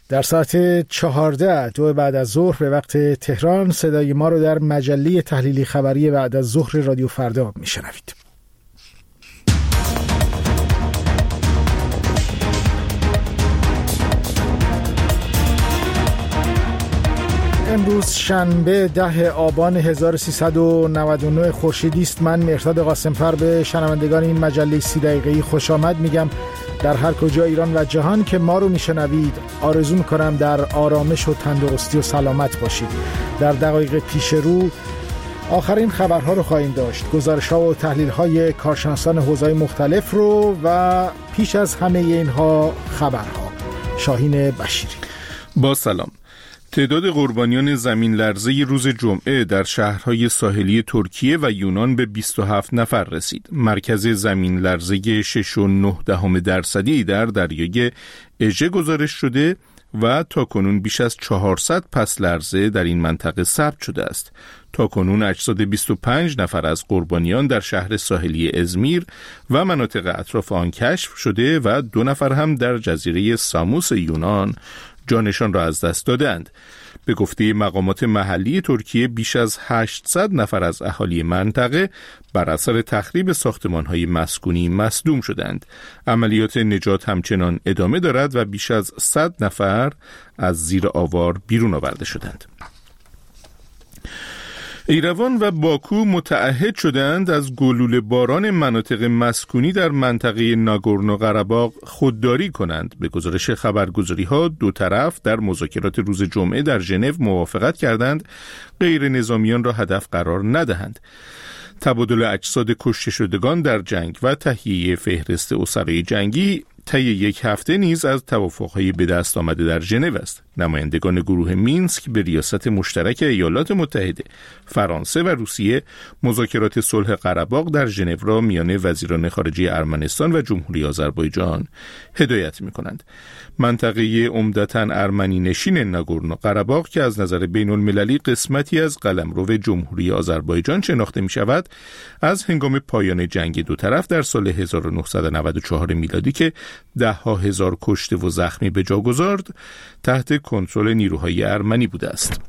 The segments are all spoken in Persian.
در ساعت 14 دو بعد از ظهر به وقت تهران صدای ما رو در مجله تحلیلی خبری بعد از ظهر رادیو فردا میشنوید. امروز شنبه 10 آبان 1399 خورشیدی است. من مهرداد قاسمفر به شنوندگان این مجله 30 دقیقه‌ای خوش آمد میگم. در هر کجا ایران و جهان که ما رو میشنوید آرزو میکنم در آرامش و تندرستی و سلامت باشید. در دقایق پیش رو آخرین خبرها رو خواهیم داشت، گزارش‌ها و تحلیل‌های کارشناسان حوزه‌های مختلف رو و پیش از همه اینها خبرها. شاهین بشیری. با سلام. تعداد قربانیان زمین لرزه روز جمعه در شهرهای ساحلی ترکیه و یونان به 27 نفر رسید. مرکز زمین لرزه 6.9% در دریای اژه گزارش شده و تاکنون بیش از 400 پس لرزه در این منطقه ثبت شده است. تاکنون اجساد 25 نفر از قربانیان در شهر ساحلی ازمیر و مناطق اطراف آن کشف شده و 2 نفر هم در جزیره ساموس یونان جانشان را از دست دادند. به گفته مقامات محلی ترکیه بیش از 800 نفر از اهالی منطقه بر اثر تخریب ساختمان‌های مسکونی مصدوم شدند. عملیات نجات همچنان ادامه دارد و بیش از 100 نفر از زیر آوار بیرون آورده شدند. ایروان و باکو متعهد شدند از گلوله باران مناطق مسکونی در منطقه ناگورنو قره‌باغ خودداری کنند. به گزارش خبرگزاری‌ها دو طرف در مذاکرات روز جمعه در ژنو موافقت کردند غیر نظامیان را هدف قرار ندهند. تبادل اجساد کشته شدگان در جنگ و تهیه فهرست اسرای جنگی طی یک هفته نیز از توافق‌های به دست آمده در ژنو است. نمایندگان گروه مینسک به ریاست مشترک ایالات متحده، فرانسه و روسیه مذاکرات صلح قره‌باغ در ژنو را میان وزیران خارجه ارمنستان و جمهوری آذربایجان هدایت می‌کنند. منطقه عمدتاً ارمنی نشین ناگورنو قره‌باغ که از نظر بین‌المللی قسمتی از قلمرو جمهوری آذربایجان شناخته می‌شود، از هنگام پایان جنگ دو طرف در سال 1994 میلادی که 10,000 کشته و زخمی به جا گذارد تحت کنترل نیروهای ارمنی بوده است.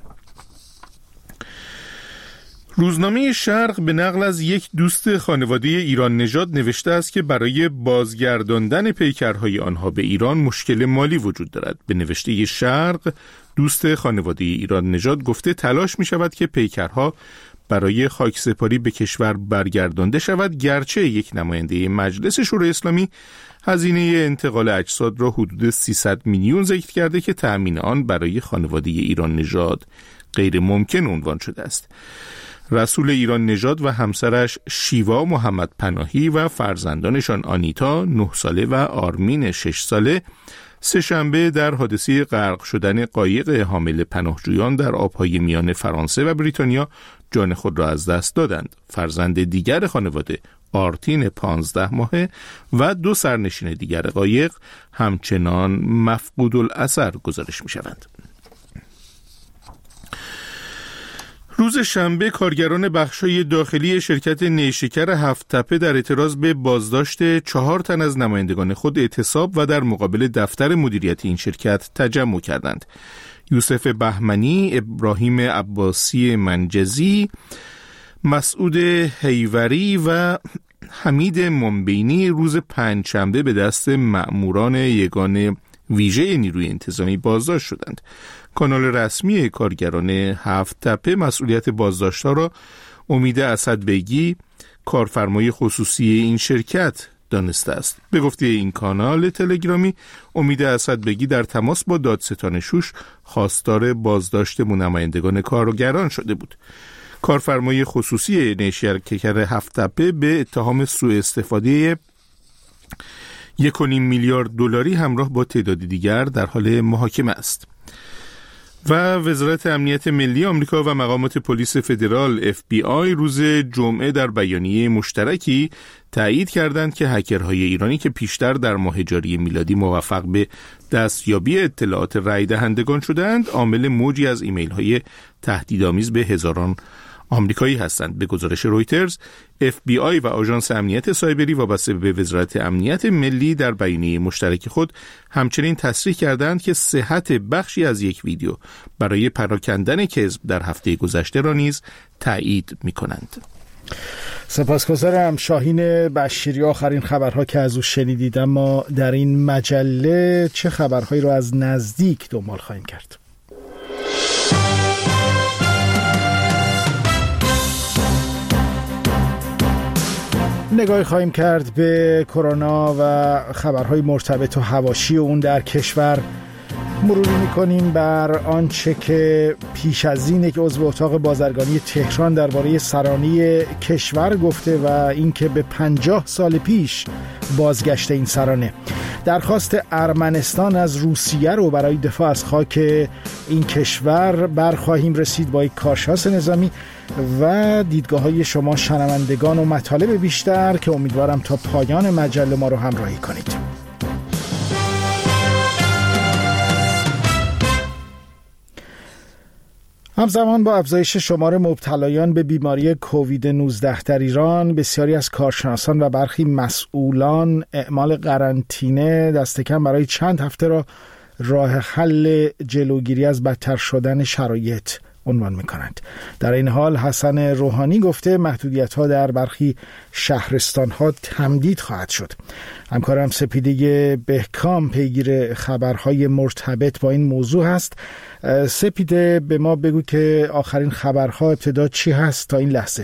روزنامه شرق به نقل از یک دوست خانواده ایران نژاد نوشته است که برای بازگرداندن پیکرهای آنها به ایران مشکل مالی وجود دارد. به نوشته شرق دوست خانواده ایران نژاد گفته تلاش می شود که پیکرها برای خاکسپاری به کشور برگردانده شود، گرچه یک نماینده مجلس شورای اسلامی هزینه انتقال اجساد را حدود 300 میلیون ذکر کرده که تأمین آن برای خانواده ایران نژاد غیر ممکن عنوان شده است. رسول ایران نژاد و همسرش شیوا محمد پناهی و فرزندانشان آنیتا 9 ساله و آرمین 6 ساله سه‌شنبه در حادثه غرق شدن قایق حامل پناهجویان در آبهای میان فرانسه و بریتانیا جان خود را از دست دادند. فرزند دیگر خانواده آرتین 15 ماهه و 2 سرنشین دیگر قایق همچنان مفقود الاثر گزارش می شوند. روز شنبه کارگران بخش‌های داخلی شرکت نیشکر هفت‌تپه در اعتراض به بازداشت 4 تن از نمایندگان خود اعتصاب و در مقابل دفتر مدیریت این شرکت تجمع کردند. یوسف بهمنی، ابراهیم عباسی منجزی، مسعود حیوری و حمید منبینی روز پنجشنبه به دست مأموران یگان ویژه نیروی انتظامی بازداشت شدند. کانال رسمی کارگران هفت‌تپه مسئولیت بازداشت‌ها را امید اسدبگی، کارفرمای خصوصی این شرکت دانسته است. به گفته این کانال تلگرامی، امید اسدبگی در تماس با دادستان شوش خواستار بازداشت نمایندگان کارگران شده بود. کارفرمای خصوصی نیشکر هفت‌تپه به اتهام سوء استفاده 1.5 میلیارد دلاری همراه با تعداد دیگر در حال محاکمه است. و وزارت امنیت ملی آمریکا و مقامات پلیس فدرال FBI روز جمعه در بیانیه مشترکی تایید کردند که هکرهای ایرانی که پیشتر در ماه جاری میلادی موفق به دستیابی اطلاعات رای دهندگان شدند، عامل موجی از ایمیل‌های تهدیدآمیز به هزاران آمریکایی هستند. به گزارش رویترز، FBI و آژانس امنیت سایبری وابسته به وزارت امنیت ملی در بیانیه مشترک خود همچنین تصریح کردند که صحت بخشی از یک ویدیو برای پراکندن کذب در هفته گذشته را نیز تایید می‌کنند. سپاسگزارم شاهین بشیری. آخرین خبرها که از او شنیدید، اما در این مجله چه خبرهایی را از نزدیک دنبال خواهیم کرد؟ نگاهی خواهیم کرد به کرونا و خبرهای مرتبط و حواشی اون در کشور. مروری می‌کنیم بر آنچه که پیش از این یک عضو اتاق بازرگانی تهران درباره سرانه کشور گفته و اینکه به 50 سال پیش بازگشت این سرانه. درخواست ارمنستان از روسیه رو برای دفاع از خاک این کشور برخواهیم رسید با یک کارشناس نظامی و دیدگاه‌های شما شنوندگان و مطالب بیشتر که امیدوارم تا پایان مجله ما رو همراهی کنید. همزمان با افزایش شمار مبتلایان به بیماری کووید 19 در ایران، بسیاری از کارشناسان و برخی مسئولان اعمال قرنطینه دست کم برای چند هفته را راه حل جلوگیری از بدتر شدن شرایط عنوان می‌کنند. در این حال حسن روحانی گفته محدودیت‌ها در برخی شهرستان‌ها تمدید خواهد شد. همکارم سپیده بهکام پیگیر خبرهای مرتبط با این موضوع هست. سپیده، به ما بگو که آخرین خبرها ابتدا چی هست تا این لحظه؟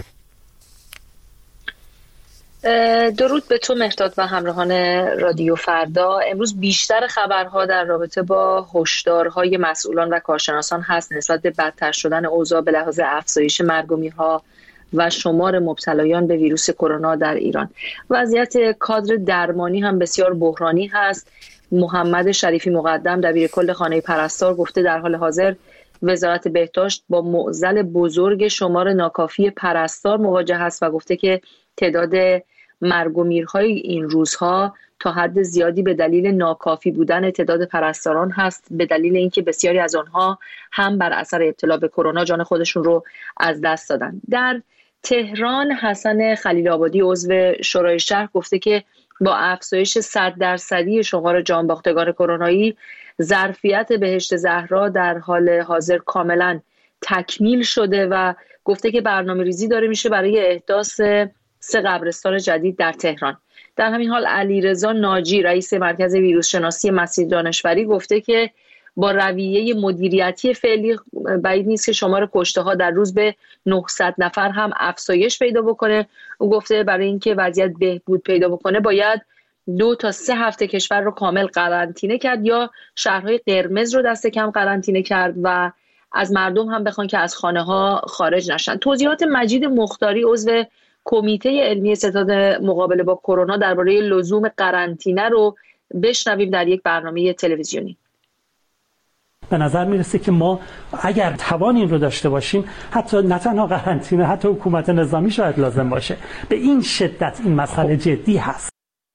درود به تو مهرداد و همراهان رادیو فردا. امروز بیشتر خبرها در رابطه با هشدارهای مسئولان و کارشناسان هست نسبت به بدتر شدن اوضاع به لحاظ افزایش مرگ و میرها و شمار مبتلایان به ویروس کرونا در ایران. وضعیت کادر درمانی هم بسیار بحرانی هست. محمد شریفی مقدم دبیرکل خانه پرستار گفته در حال حاضر وزارت بهداشت با معضل بزرگ شمار ناکافی پرستار مواجه است و گفته که تعداد مرگ و میرهای این روزها تا حد زیادی به دلیل ناکافی بودن تعداد پرستاران هست، به دلیل اینکه بسیاری از آنها هم بر اثر ابتلا به کرونا جان خودشون رو از دست دادن. در تهران حسن خلیل آبادی عضو شورای شهر گفته که با افزایش 100% شمار جانباختگان کرونایی، ظرفیت بهشت زهرا در حال حاضر کاملا تکمیل شده و گفته که برنامه‌ریزی داره میشه برای احداث 3 قبرستان جدید در تهران. در همین حال علیرضا ناجی رئیس مرکز ویروس شناسی مسیر دانشوری گفته که با رویه مدیریتی فعلی بعید نیست که شمار کشته‌ها در روز به 900 نفر هم افزایش پیدا بکنه. او گفته برای اینکه وضعیت بهبود پیدا بکنه باید 2 تا 3 هفته کشور رو کامل قرنطینه کرد یا شهرهای قرمز رو دست کم قرنطینه کرد و از مردم هم بخوان که از خانه‌ها خارج نشن. توضیحات مجید مختاری عضو کمیته علمی ستاد مقابله با کرونا درباره لزوم قرنطینه رو بشنویم در یک برنامه تلویزیونی. به نظر میرسه که ما اگر توان این رو داشته باشیم، حتی نه تنها قرنطینه، حتی حکومت نظامی شاید لازم باشه. به این شدت این مسئله جدی هست.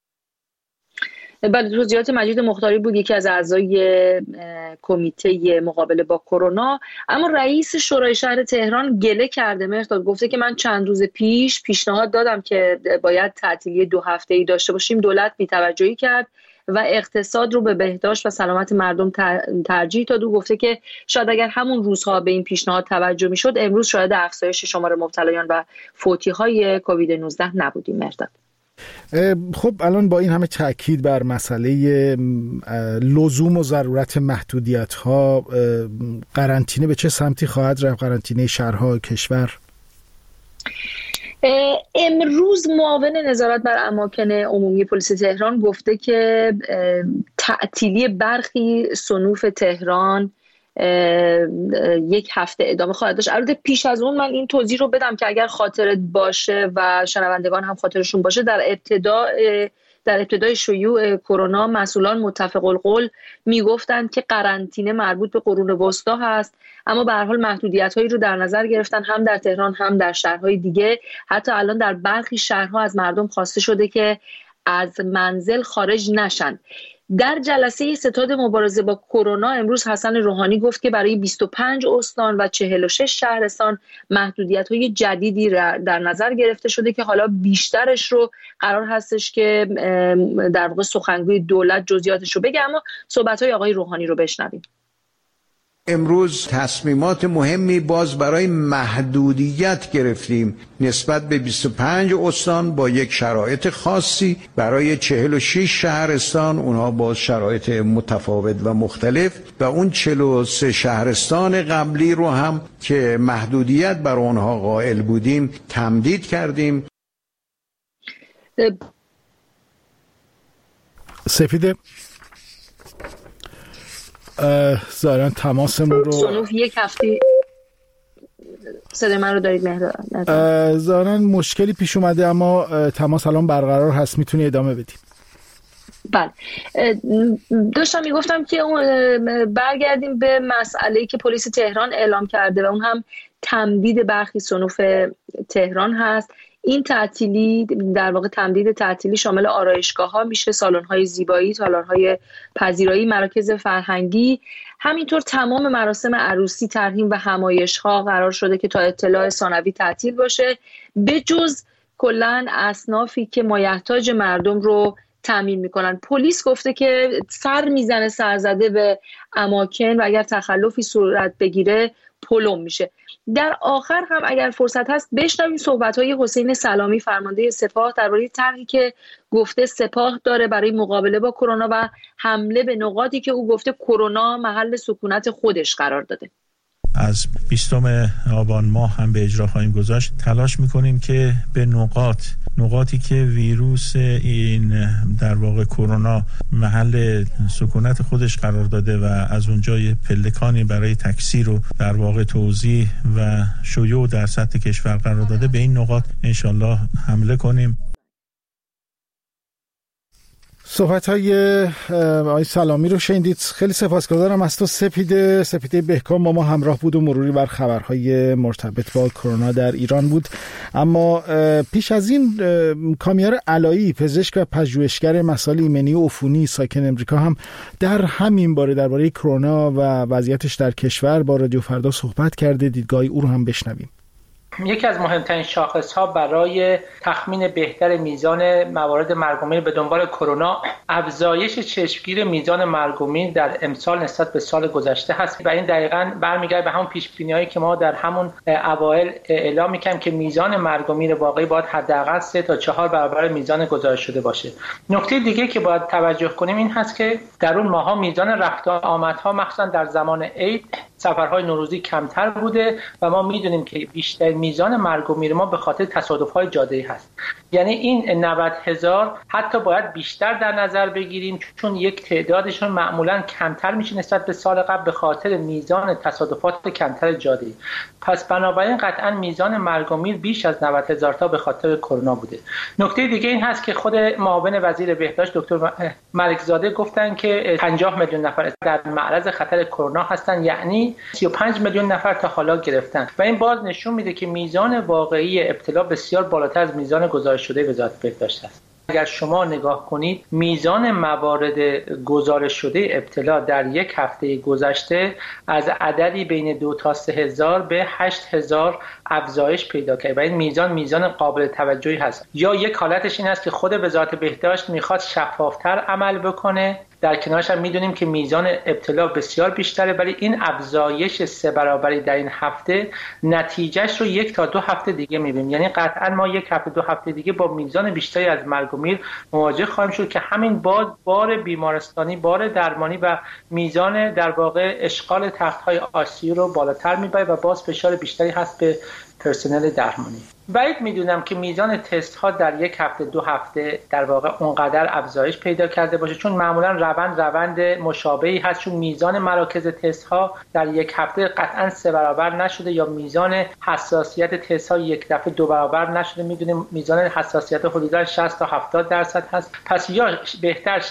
بله، توضیحات مجید مختاری بود، یکی از اعضای کمیته مقابله با کرونا. اما رئیس شورای شهر تهران گله کرده مهرداد، گفته که من چند روز پیش پیشنهاد دادم که باید تعطیلی 2 هفته‌ای داشته باشیم، دولت بی‌توجهی کرد و اقتصاد رو به بهداشت و سلامت مردم ترجیح داد. او گفته که شاید اگر همون روزها به این پیشنهاد توجه میشد، امروز شاید افزایش شمار مبتلایان و فوتی‌های کووید 19 نبودیم مهرداد. خب الان با این همه تاکید بر مسئله لزوم و ضرورت محدودیت‌ها، قرنطینه به چه سمتی خواهد رفت؟ قرنطینه شهرها کشور؟ امروز معاون نظارت بر اماکن عمومی پلیس تهران گفته که تعطیلی برخی صنوف تهران 1 هفته ادامه خواهد داشت. البته پیش از اون من این توضیح رو بدم که اگر خاطرت باشه و شنوندگان هم خاطرشون باشه، در ابتدای شیوع کرونا مسئولان متفق القول میگفتند که قرنطینه مربوط به قرون وسطا هست، اما به هر حال محدودیت‌هایی رو در نظر گرفتن، هم در تهران هم در شهرهای دیگه. حتی الان در برخی شهرها از مردم خواسته شده که از منزل خارج نشن. در جلسه ستاد مبارزه با کرونا امروز حسن روحانی گفت که برای 25 استان و 46 شهرستان محدودیت‌های جدیدی در نظر گرفته شده که حالا بیشترش رو قرار هستش که در واقع سخنگوی دولت جزئیاتش رو بگه. اما صحبت‌های آقای روحانی رو بشنویم. امروز تصمیمات مهمی باز برای محدودیت گرفتیم نسبت به 25 استان با یک شرایط خاصی، برای 46 شهرستان اونها با شرایط متفاوت و مختلف، و اون 43 شهرستان قبلی رو هم که محدودیت بر اونها قائل بودیم تمدید کردیم. سپیده ظاهرا تماسمون رو سنوف یک هفته صدای من رو دارید مهداد؟ ظاهرا مشکلی پیش اومده اما تماس الان برقرار هست، میتونی ادامه بدی. بله، داشتم میگفتم که برگردیم به مسئله‌ای که پلیس تهران اعلام کرده و اون هم تمدید برخی صنوف تهران هست. این تعطیلی در واقع تمدید تعطیلی شامل آرایشگاه‌ها میشه، سالن‌های زیبایی، سالن‌های پذیرایی، مراکز فرهنگی، همینطور تمام مراسم عروسی، ترحیم و همایش‌ها قرار شده که تا اطلاع ثانوی تعطیل باشه، به جز کلاً اصنافی که مایحتاج مردم رو تامین میکنن. پلیس گفته که سر میزنه سرزده به اماکن و اگر تخلفی صورت بگیره پلم میشه. در آخر هم اگر فرصت هست بشنویم صحبت‌های حسین سلامی فرمانده سپاه درباره طرحی که گفته سپاه داره برای مقابله با کرونا و حمله به نقاطی که او گفته کرونا محل سکونت خودش قرار داده. از 20 آبان ماه هم به اجرا خواهیم گذاشت. تلاش میکنیم که به نقاطی که ویروس این در واقع کرونا محل سکونت خودش قرار داده و از اونجا یه پلکانی برای تکثیر و در واقع توزیع و شیوع در سطح کشور قرار داده، به این نقاط انشالله حمله کنیم. صحبت‌های آقای سلامی رو شنیدید. خیلی سپاسگزارم از تو سپیده بهکام با ما همراه بود و مروری بر خبرهای مرتبط با کرونا در ایران بود. اما پیش از این کامیار علایی، پزشک و پژوهشگر مسائل ایمنی و عفونی ساکن امریکا، هم در همین باره درباره کرونا و وضعیتش در کشور با رادیو فردا صحبت کرده. دیدگاه او رو هم بشنویم. یکی از مهمترین شاخص‌ها برای تخمین بهتر میزان موارد مرگ و میر به دنبال کرونا افزایش چشمگیر میزان مرگ و میر در امسال نسبت به سال گذشته هست و این دقیقاً برمیگرده به همون پیش‌بینی‌هایی که ما در همون اوایل اعلام می‌کردیم که میزان مرگ و میر واقعی باید حداقل 3 تا 4 برابر میزان گزارش شده باشه. نکته دیگه که باید توجه کنیم این هست که در اون ماه‌ها میزان رفت و آمدها مخصوصاً در زمان عید، سفرهای نوروزی کمتر بوده و ما میدونیم که بیشتر میزان مرگ و میر ما به خاطر تصادف‌های جاده‌ای هست. یعنی این 90,000 حتی باید بیشتر در نظر بگیریم چون یک تعدادشون معمولاً کمتر میشه نسبت به سال قبل به خاطر میزان تصادفات کمتر جاده‌ای. پس بنابراین قطعاً میزان مرگ و میر بیش از 90,000 تا به خاطر کرونا بوده. نکته دیگه این هست که خود معاون وزیر بهداشت دکتر ملکزاده گفتن که 50 میلیون نفر در معرض خطر کرونا هستن، یعنی 35 میلیون نفر تا حالا گرفتن و این باز نشون میده که میزان واقعی ابتلا بسیار بالاتر از میزان گزارش شده وزارت بهداشت است. اگر شما نگاه کنید میزان موارد گزارش شده ابتلا در یک هفته گذشته از عددی بین 2 تا 3,000 به 8,000 افزایش پیدا کرد و این میزان قابل توجهی هست. یا یک حالتش این است که خود وزارت بهداشت میخواد شفافتر عمل بکنه، در کنارش هم میدونیم که میزان ابتلا بسیار بیشتره، ولی این افزایش 3 برابری در این هفته نتیجهش رو 1 تا 2 هفته دیگه میبینیم. یعنی قطعا ما 1 هفته 2 هفته دیگه با میزان بیشتری از مرگ و میر مواجه خواهیم شد که همین باز بار بیمارستانی، بار درمانی و میزان در واقع اشغال تخت‌های آی‌سی رو بالاتر میبره و باز فشار بیشتری هست به پرسنل درمانی. بعید میدونم که میزان تست ها در 1 هفته 2 هفته در واقع اونقدر افزایش پیدا کرده باشه چون معمولا روند مشابهی هست، چون میزان مراکز تست ها در 1 هفته قطعا 3 برابر نشده یا میزان حساسیت تست ها 1 دفعه 2 برابر نشده. میدونیم میزان حساسیت حدودا 60 تا 70% هست. پس یا بهتر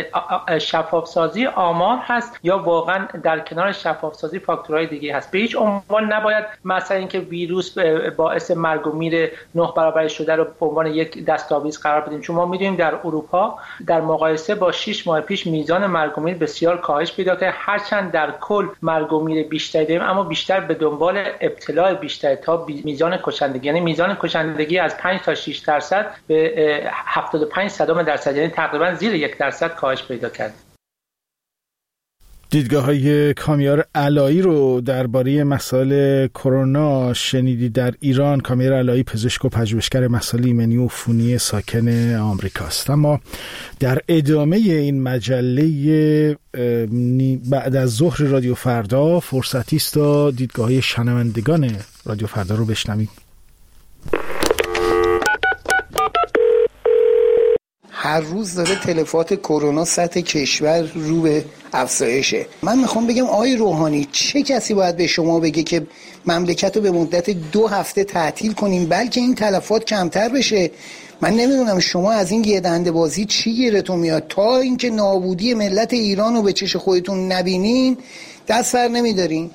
شفاف سازی آمار هست یا واقعا در کنار شفاف سازی فاکتورهای دیگه هست. به هیچ عنوان نباید مثلا اینکه ویروس باعث مرگ و میر 9 برابر شده رو به عنوان یک دستاویز قرار بدیم. چون ما می‌دونیم در اروپا در مقایسه با 6 ماه پیش میزان مرگ و میر بسیار کاهش پیدا کرده، هرچند در کل مرگ و میر بیشتری داریم اما بیشتر به دنبال ابتلا بیشتر تا میزان کشندگی. یعنی میزان کشندگی از 5 تا 6% به 75% یعنی تقریبا زیر 1% کاهش پیدا کرده. دیدگاه‌های کامیار علایی رو درباره مسائل کرونا شنیدید. در ایران کامیار علایی پزشک و پژوهشگر مسائل ایمنی عفونی ساکن آمریکاست. اما در ادامه این مجله بعد از ظهر رادیو فردا فرصتی است تا دیدگاه‌های شنوندگان رادیو فردا رو بشنویم. هر روز داره تلفات کرونا سطح کشور رو به افزایشه. من میخوام بگم آقای روحانی، چه کسی باید به شما بگه که مملکت رو به مدت 2 هفته تعطیل کنیم بلکه این تلفات کمتر بشه؟ من نمیدونم شما از این یه دنده بازی چی گیرتون میاد؟ تا اینکه نابودی ملت ایران رو به چش خودتون نبینین دست سر نمیدارین.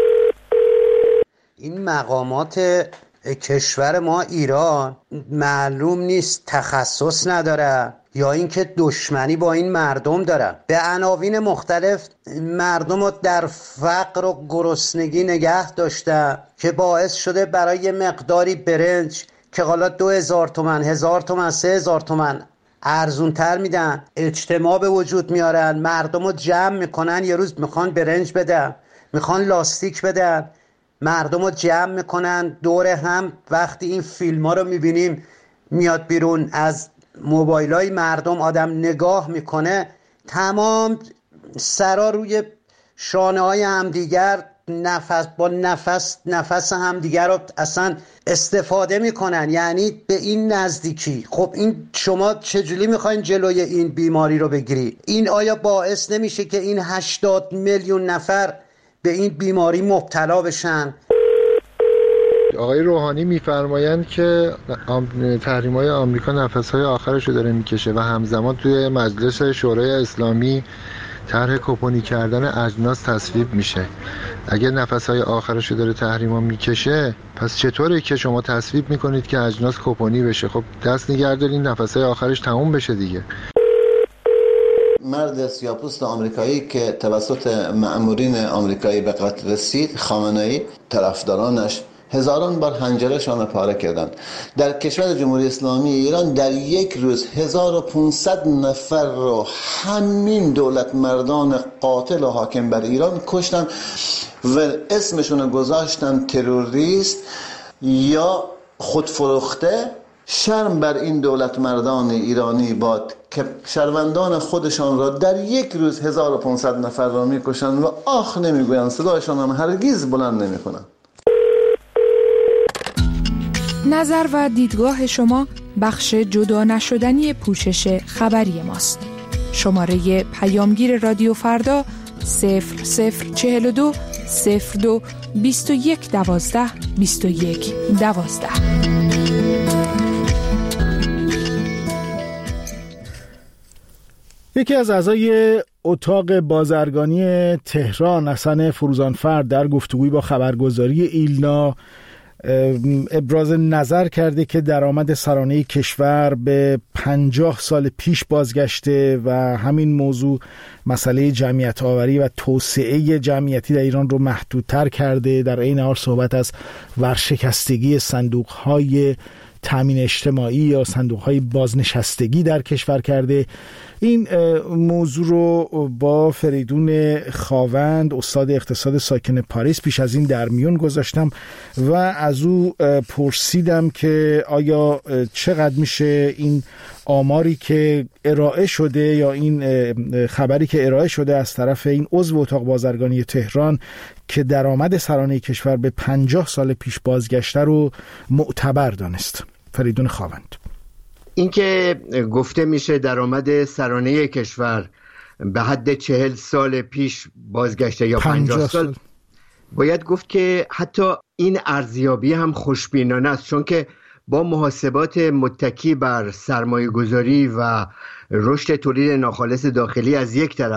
این مقامات کشور ما ایران معلوم نیست تخصص نداره یا اینکه دشمنی با این مردم داره. به عناوین مختلف مردم رو در فقر و گرسنگی نگه داشته که باعث شده برای مقداری برنج که حالا 2000 تومان 1000 تومان 3000 تومان ارزون تر میدن اجتماع به وجود میارن، مردم رو جمع میکنن. یه روز میخوان برنج بدن، میخوان لاستیک بدن، مردم رو جمع میکنن دور هم. وقتی این فیلم ها رو میبینیم میاد بیرون از موبایل های مردم، آدم نگاه میکنه تمام سرا روی شانه های همدیگر نفس همدیگر رو اصلا استفاده میکنن، یعنی به این نزدیکی. خب این شما چجوری میخواین جلوی این بیماری رو بگیری؟ این آیا باعث نمیشه که این 80 میلیون نفر به این بیماری مبتلا بشن؟ آقای روحانی میفرمایند که تحریم‌های آمریکا نفس‌های آخرش رو داره میکشه و همزمان توی مجلس شورای اسلامی طرح کپونی کردن اجناس تصویب میشه. اگه نفس‌های آخرش رو داره تحریما میکشه، پس چطوره که شما تصویب میکنید که اجناس کپونی بشه؟ خب دست نگه دارین نفس‌های آخرش تموم بشه دیگه. مرد سیاه‌پوست آمریکایی که توسط مأمورین آمریکایی به قتل رسید، خامنه‌ای، طرفدارانش هزاران بار حنجره‌شان پاره کردند. در کشور جمهوری اسلامی ایران در یک روز 1500 نفر رو همین دولت مردان قاتل و حاکم بر ایران کشتن و اسمشون رو گذاشتن تروریست یا خودفروخته. شرم بر این دولت مردان ایرانی باد که شهروندان خودشان را در یک روز 1500 نفر را میکشند و آخ نمیگویند، صدایشان هم هرگز بلند نمیکنند. نظر و دیدگاه شما بخش جدا نشدنی پوشش خبری ماست. شماره پیامگیر رادیو فردا 0042 02 21 12 21 12. یکی از اعضای اتاق بازرگانی تهران، حسن فروزانفر، در گفتگویی با خبرگزاری ایلنا ابراز نظر کرده که درآمد سرانه کشور به 50 سال پیش بازگشته و همین موضوع مسئله جمعیت آوری و توسعه جمعیتی در ایران رو محدودتر کرده. در این حال صحبت از ورشکستگی صندوق‌های تامین اجتماعی یا صندوق‌های بازنشستگی در کشور کرده. این موضوع رو با فریدون خاوند، استاد اقتصاد ساکن پاریس، پیش از این در میون گذاشتم و از او پرسیدم که آیا چقدر میشه این آماری که ارائه شده یا این خبری که ارائه شده از طرف این عضو اتاق بازرگانی تهران که درآمد سرانه کشور به 50 سال پیش بازگشته رو معتبر دانست. فریدون خاوند: این که گفته میشه درآمد سرانه کشور به حد 40 سال پیش بازگشته یا 50 سال، باید گفت که حتی این ارزیابی هم خوشبینانه است، چون که با محاسبات متکی بر سرمایه گذاری و رشد تولید ناخالص داخلی از یک طرف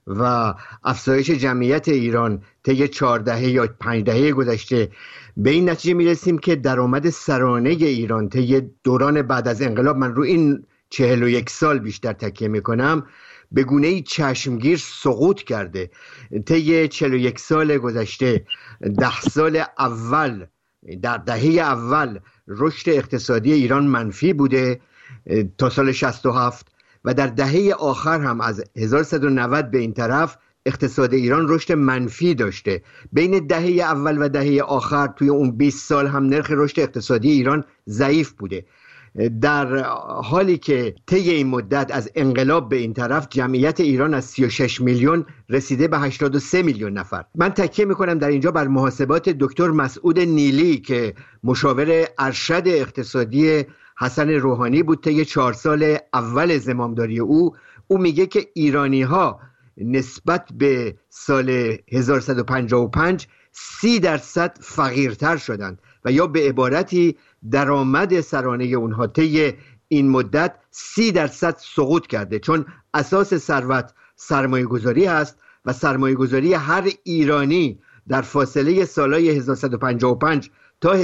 و افزایش جمعیت ایران طی 4 دهه یا 5 دهه گذشته به این نتیجه میرسیم که درآمد سرانه ایران طی دوران بعد از انقلاب، من رو این 41 سال بیشتر تکیه میکنم، به گونه‌ای چشمگیر سقوط کرده. طی 41 سال گذشته 10 سال اول، در دهه اول رشد اقتصادی ایران منفی بوده تا سال 67 و در دهه آخر هم از 1190 به این طرف اقتصاد ایران رشد منفی داشته. بین دهه اول و دهه آخر توی اون 20 سال هم نرخ رشد اقتصادی ایران ضعیف بوده، در حالی که طی این مدت از انقلاب به این طرف جمعیت ایران از 36 میلیون رسیده به 83 میلیون نفر. من تکیه میکنم در اینجا بر محاسبات دکتر مسعود نیلی که مشاور ارشد اقتصادی حسن روحانی بود طی 4 سال اول زمامداری او میگه که ایرانی ها نسبت به سال 1155 30% فقیرتر شدند و یا به عبارتی درآمد سرانه اونها طی این مدت 30% سقوط کرده، چون اساس ثروت سرمایه گذاری هست و سرمایه گذاری هر ایرانی در فاصله سالهای 1155 تا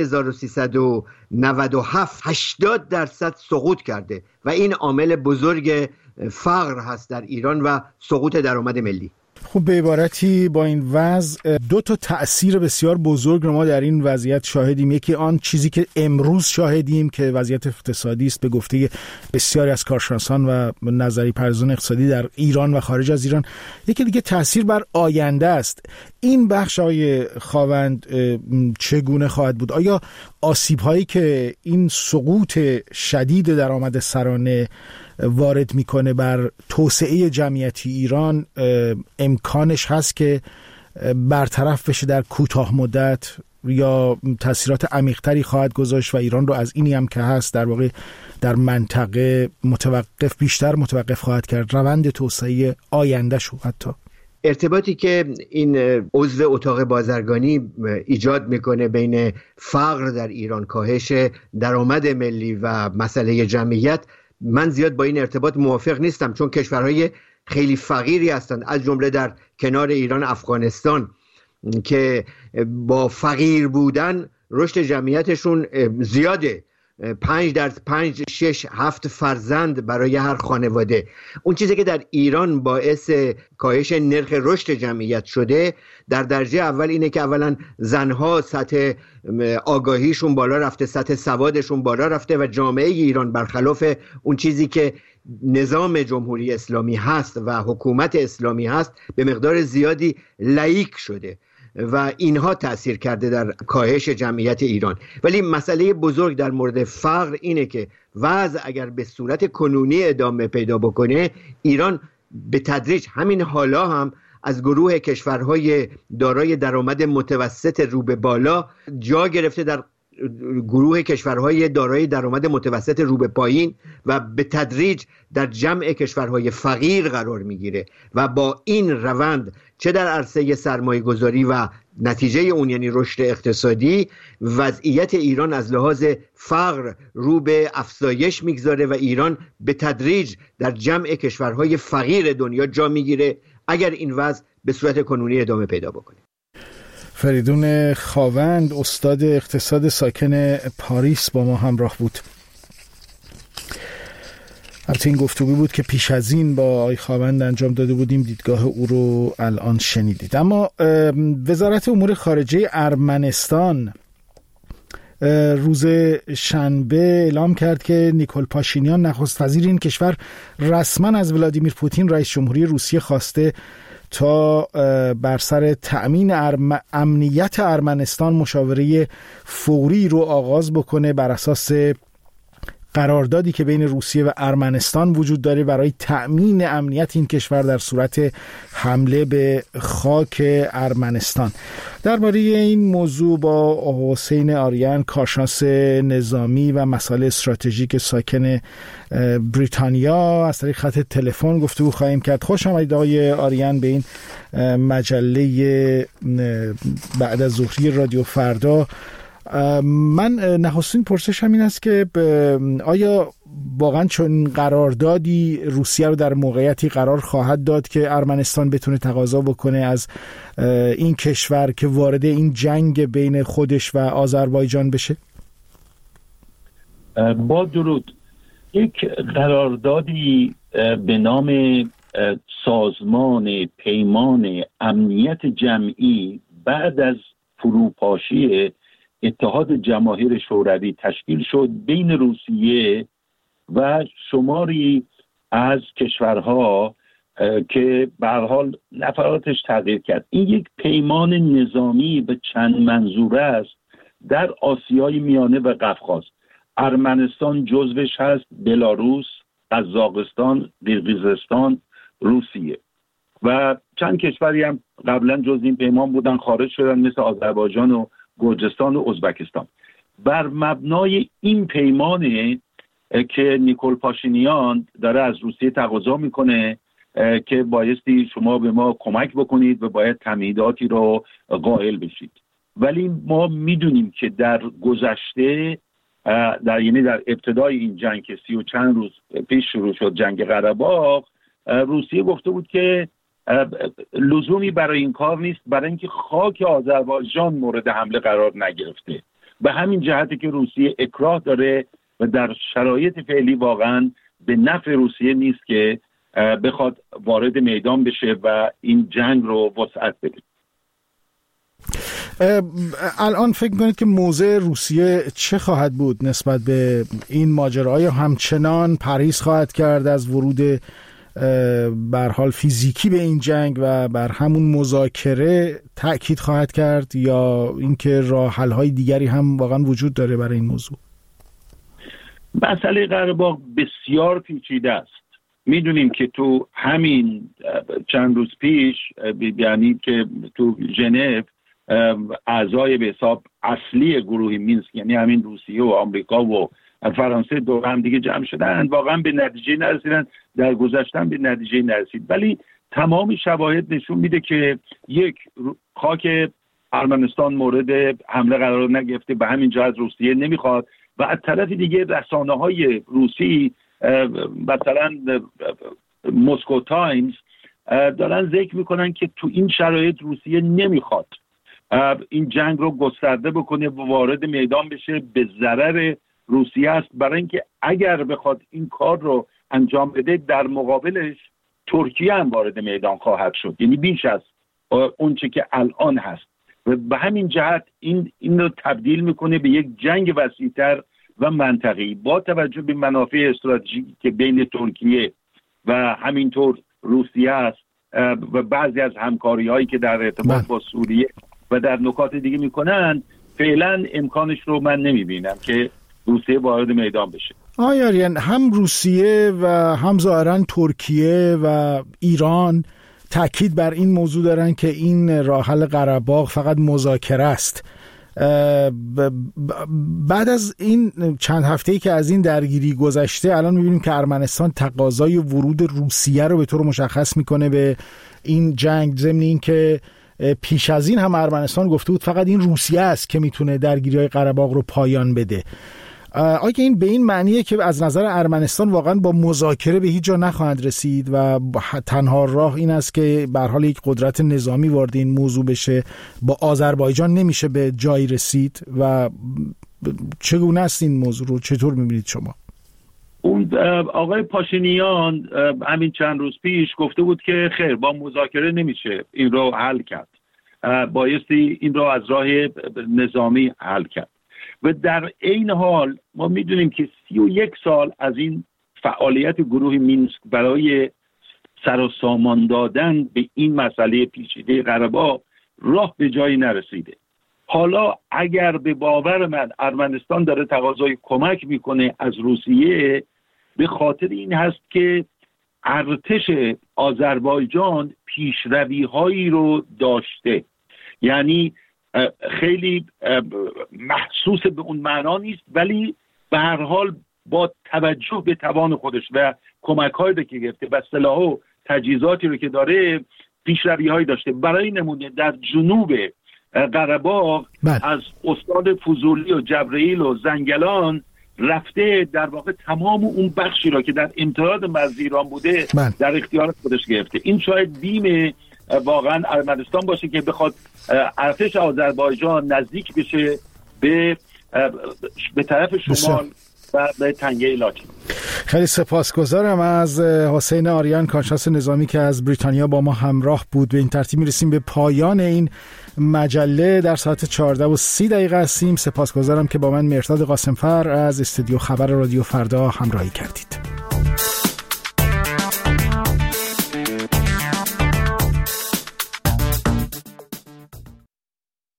1397 80% سقوط کرده و این عامل بزرگ فقر هست در ایران و سقوط درآمد ملی. خب به عبارتی با این وضع 2 تأثیر بسیار بزرگ رو ما در این وضعیت شاهدیم. یکی آن چیزی که امروز شاهدیم که وضعیت اقتصادی است به گفته بسیاری از کارشناسان و نظری پردازان اقتصادی در ایران و خارج از ایران. یکی دیگه تأثیر بر آینده است. این بخش های خاوند چگونه خواهد بود؟ آیا آسیب هایی که این سقوط شدید درآمد سرانه وارد میکنه بر توسعه جمعیتی ایران امکانش هست که برطرف بشه در کوتاه مدت یا تاثیرات عمیق‌تری خواهد گذاشت و ایران رو از اینی هم که هست در واقع در منطقه بیشتر متوقف خواهد کرد روند توسعه آینده شو؟ حتی ارتباطی که این عضو اتاق بازرگانی ایجاد میکنه بین فقر در ایران، کاهش درآمد ملی و مسئله جمعیت، من زیاد با این ارتباط موافق نیستم، چون کشورهای خیلی فقیری هستند، از جمله در کنار ایران افغانستان که با فقیر بودن رشد جمعیتشون زیاده، 5 6 7 فرزند برای هر خانواده. اون چیزی که در ایران باعث کاهش نرخ رشد جمعیت شده در درجه اول اینه که اولا زنها سطح آگاهیشون بالا رفته، سطح سوادشون بالا رفته و جامعه ایران برخلاف اون چیزی که نظام جمهوری اسلامی هست و حکومت اسلامی هست به مقدار زیادی لایک شده و اینها تأثیر کرده در کاهش جمعیت ایران. ولی مسئله بزرگ در مورد فقر اینه که وضع اگر به صورت کنونی ادامه پیدا بکنه، ایران به تدریج همین حالا هم از گروه کشورهای دارای درآمد متوسط رو به بالا جا گرفته در گروه کشورهای دارای درآمد متوسط رو به پایین و به تدریج در جمع کشورهای فقیر قرار میگیره و با این روند چه در عرصه سرمایه گذاری و نتیجه اون یعنی رشد اقتصادی، وضعیت ایران از لحاظ فقر رو به افزایش میگذاره و ایران به تدریج در جمع کشورهای فقیر دنیا جا میگیره اگر این وضع به صورت کنونی ادامه پیدا بکنه. فریدون خاوند، استاد اقتصاد ساکن پاریس، با ما همراه بود. البته این گفتگو بود که پیش از این با آقای خاوند انجام داده بودیم، دیدگاه او رو الان شنیدید. اما وزارت امور خارجه ارمنستان روز شنبه اعلام کرد که نیکول پاشینیان نخست وزیر این کشور رسما از ولادیمیر پوتین رئیس جمهوری روسیه خواسته تا بر سر تأمین امنیت ارمنستان مشاوره فوری رو آغاز بکنه بر اساس قراردادی که بین روسیه و ارمنستان وجود داره برای تأمین امنیت این کشور در صورت حمله به خاک ارمنستان. درباره این موضوع با حسین آریان، کارشناس نظامی و مسائل استراتژیک ساکن بریتانیا، از طریق خط تلفن گفتگو خواهیم کرد. خوش آمدید آقای آریان به این مجله بعد از ظهری رادیو فردا. من نخستین پرسشم این است که آیا واقعا چون قراردادی روسیه رو در موقعیتی قرار خواهد داد که ارمنستان بتونه تقاضا بکنه از این کشور که وارد این جنگ بین خودش و آذربایجان بشه؟ با درود، یک قراردادی به نام سازمان پیمان امنیت جمعی بعد از فروپاشی اتحاد جماهیر شوروی تشکیل شد بین روسیه و شماری از کشورها که به هر حال نفراتش تغییر کرد. این یک پیمان نظامی به چند منظوره است در آسیای میانه و قفقاز. ارمنستان جزوش هست، بلاروس، قزاقستان، قرقیزستان، روسیه و چند کشوری هم قبلا جز این پیمان بودن خارج شدن، مثل آذربایجان و گرجستان و ازبکستان. بر مبنای این پیمانه که نیکول پاشینیان داره از روسیه تقاضا میکنه که بایستی شما به ما کمک بکنید و باید تمهیداتی رو قائل بشید. ولی ما میدونیم که در گذشته در ابتدای این جنگ که 30 و چند روز پیش شروع شد، جنگ قره‌باغ، روسیه گفته بود که لزومی برای این کار نیست، برای اینکه خاک آذربایجان مورد حمله قرار نگرفته. به همین جهتی که روسیه اکراه داره و در شرایط فعلی واقعا به نفع روسیه نیست که بخواد وارد میدان بشه و این جنگ رو وسعت بده. الان فکر می‌کنید که موضع روسیه چه خواهد بود نسبت به این ماجرا؟ یا همچنان پرهیز خواهد کرد از ورود به هر حال فیزیکی به این جنگ و بر همون مذاکره تأکید خواهد کرد، یا اینکه راه حل‌های دیگری هم واقعا وجود داره برای این موضوع؟ مسئله قره‌باغ بسیار پیچیده است. میدونیم که تو همین چند روز پیش، یعنی که تو ژنو اعضای به حساب اصلی گروه مینسک، یعنی همین روسیه و آمریکا و فرانسه دور هم دیگه جمع شدن، واقعا به نتیجه نرسیدن، در گذشتن به نتیجه نرسید. ولی تمام شواهد نشون میده که یک، خاک ارمنستان مورد حمله قرار نگرفته، به همین جهت روسیه نمیخواد، و از طرف دیگه رسانه‌های روسی مثلا مسکو تایمز دارن ذکر میکنن که تو این شرایط روسیه نمیخواد این جنگ رو گسترده بکنه و وارد میدان بشه، به ضرر روسیه است، برای اینکه اگر بخواد این کار رو انجام بده در مقابلش ترکیه هم وارد میدان خواهد شد، یعنی بیش از اون چه که الان هست، و به همین جهت این رو تبدیل میکنه به یک جنگ وسیع‌تر و منطقه‌ای. با توجه به منافع استراتژیکی که بین ترکیه و همینطور روسیه است و بعضی از همکاری‌هایی که در ارتباط با سوریه و در نکات دیگه میکنن، فعلا امکانش رو من نمیبینم که روسیه وارد میدان بشه. آریان، هم روسیه و هم ظاهرا ترکیه و ایران تاکید بر این موضوع دارن که این راه حل قره‌باغ فقط مذاکره است. بعد از این چند هفته‌ای که از این درگیری گذشته، الان می‌بینیم که ارمنستان تقاضای ورود روسیه رو به طور مشخص میکنه به این جنگ، ضمن این که پیش از این هم ارمنستان گفته بود فقط این روسیه است که میتونه درگیری‌های قره‌باغ رو پایان بده. آیا این به این معنیه که از نظر ارمنستان واقعا با مذاکره به هیچ جا نخواهند رسید و تنها راه این است که به هر حال یک قدرت نظامی وارد این موضوع بشه؟ با آذربایجان نمیشه به جایی رسید و چگونه است این موضوع رو چطور میبینید شما؟ اون آقای پاشینیان همین چند روز پیش گفته بود که خیر، با مذاکره نمیشه این رو حل کرد، بایستی این رو از راه نظامی حل کرد. و در این حال ما میدونیم که 31 سال از این فعالیت گروه مینسک برای سر و سامان دادن به این مسئله پیچیده قره‌باغ راه به جایی نرسیده. حالا اگر به باور من ارمنستان داره تقاضای کمک میکنه از روسیه، به خاطر این هست که ارتش آذربایجان پیشروی‌هایی رو داشته، یعنی خیلی محسوس به اون معنا نیست، ولی به هر حال با توجه به توان خودش و کمک‌هایی که گرفته و سلاح و تجهیزاتی رو که داره پیشروی‌هایی داشته. برای نمونه در جنوب قره‌باغ از استاد فضولی و جبرئیل و زنگلان رفته در واقع تمام اون بخشی را که در امتداد مرز ایران بوده در اختیار خودش گرفته. این شاید بیم واقعا ارمنستان باشه که بخواد ارتش آذربایجان نزدیک بشه به طرف شمال و به تنگه لاکن. خیلی سپاسگزارم از حسین آریان، کارشناس نظامی که از بریتانیا با ما همراه بود. به این ترتیب میرسیم به پایان این مجله. در ساعت 14:30 هستیم. سپاسگزارم که با من مهرداد قاسمفر از استودیو خبر رادیو فردا همراهی کردید.